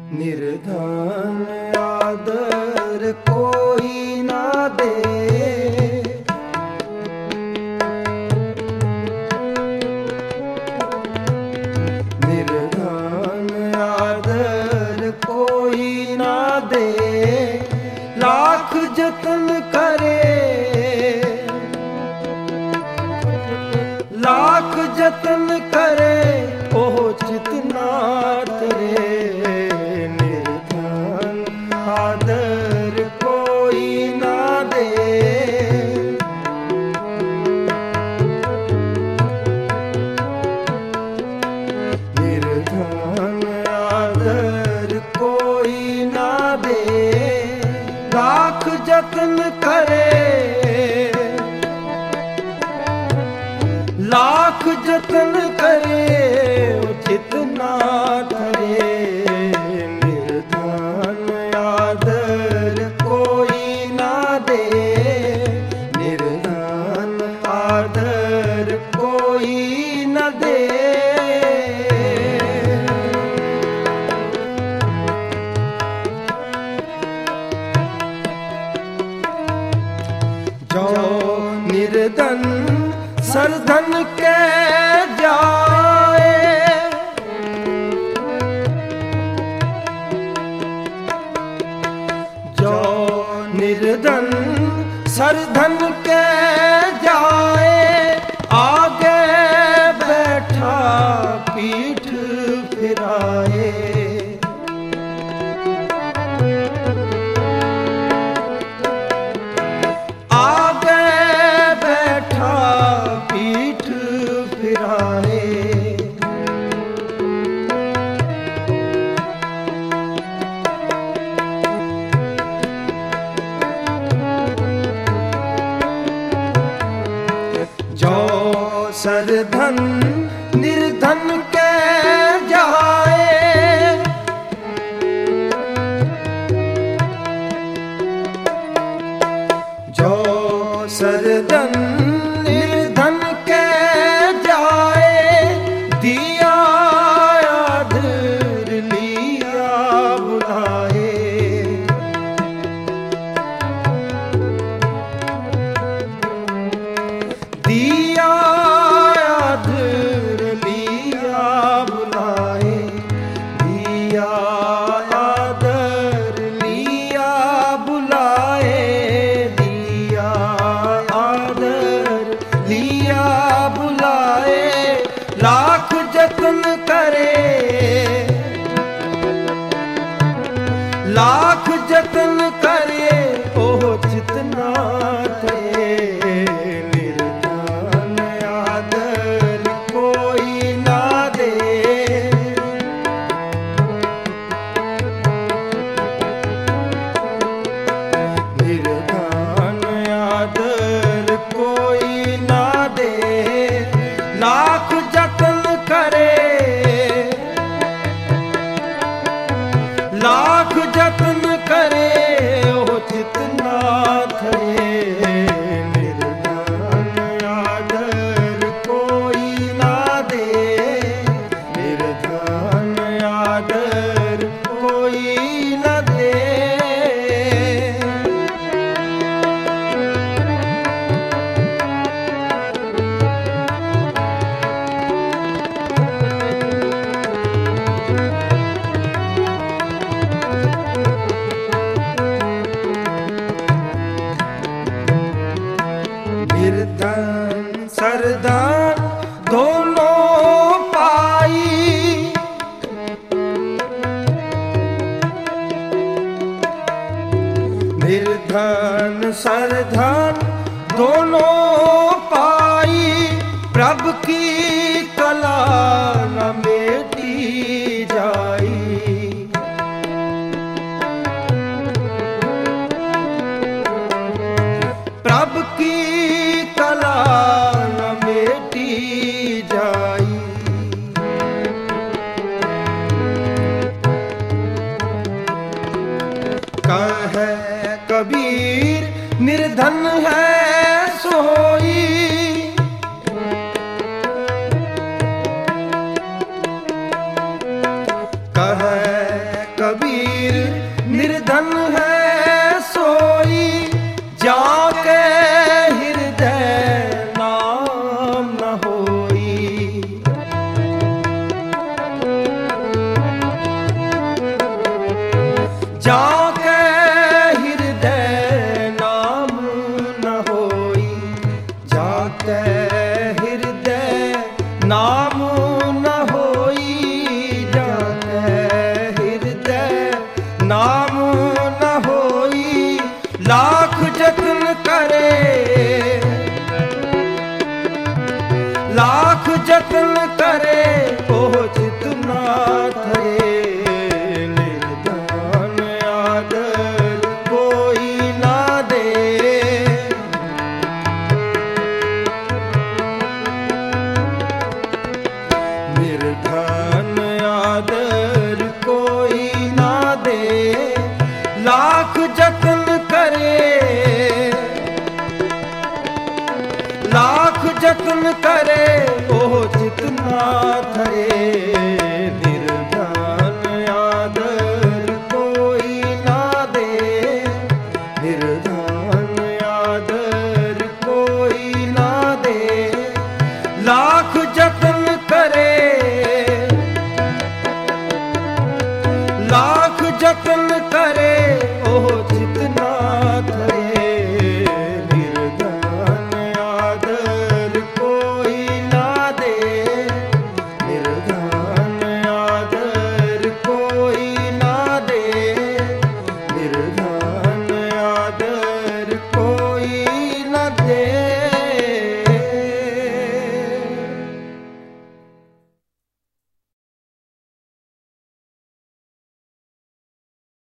निर्धन आदर कोई ना दे, निर्धन आदर कोई ना दे। लाख जतन करे, लाख जतन करे, ओह चित ना तरे। निर्धन आदर कोई ना दे, निर्धन आदर कोई ना दे। लाख जतन करे, लाख जतन करे, उचित ना धरे। निर्धन आदर कोई ना दे, निर्धन आदर कोई न दे। जो निर्धन सरधन के जाए, जो निर्धन सरधन के जाए। आगे बैठा पीठ फिराए, आगे बैठा पीठ फिराए। जो सरधन निर्धन के जाए, जो सरधन निर्धन के जाए। दिया आदर लिया बुलाए, दिया आदर लिया बुलाए, दिया आदर लिया बुलाए, दिया आदर लिया बुलाए। लाख जतन करे, लाख जतन करे, ओह चित ना धरे। निर्धन आदर कोई ना दे, निर्धन आदर कोई ना दे। लाख जतन करे, लाख जतन करे, ओ चित ना धरे। निर्धन आदर कोई ना दे, निर्धन आदर कोई न दे। नाम